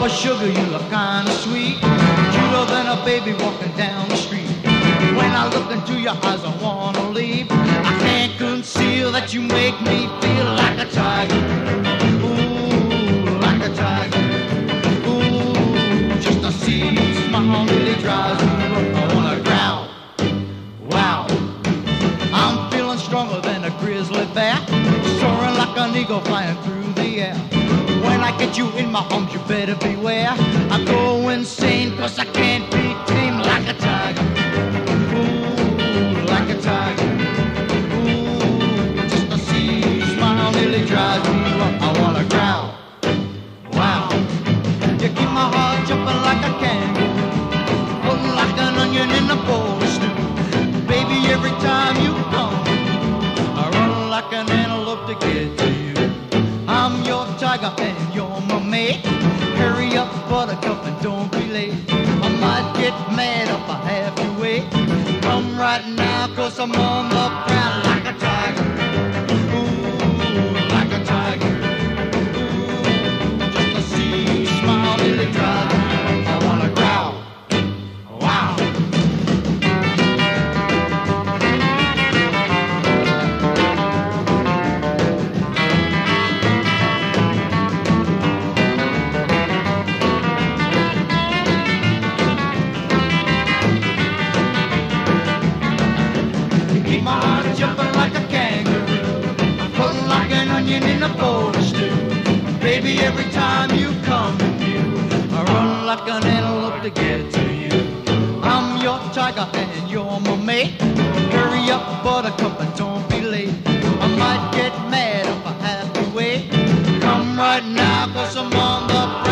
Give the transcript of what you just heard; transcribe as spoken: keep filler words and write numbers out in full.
Mama Sugar, you look kinda sweet, cuter than a baby walking down the street. When I look into your eyes, I wanna leave. I can't conceal that you make me feel like a tiger. Ooh, like a tiger. Ooh, just to see you smile really drives me rough. I wanna growl. Wow, I'm feeling stronger than a grizzly bear, soaring like an eagle flying through the air. When I get you in my arms, you better beware. I go insane 'cause I can't be tamed like a tiger. Ooh, like a tiger. Ooh, just to see you smile nearly drives me up. I wanna growl. Wow, you keep my heart jumping like a kangaroo, floating like an onion in a bowl of stew. Baby, every time you come, I run like an antelope to get to you. I'm your tiger and you're my mate. Hurry up, buttercup, and don't be late. I might get mad if I have to wait. Come right now, 'cause I'm on the ground like a tiger. Ooh, like a tiger. Ooh, just to see you smile really drives me. I wanna growl. Wow. Keep my heart jumping like a kangaroo, floating like an onion in a bowl of stew. Baby, every time you come to view, I run like an antelope to get to you. I'm your tiger and you're my mate. Hurry up, buttercup, and don't be late. I might get mad if I have to wait. Come right now, 'cause I'm on the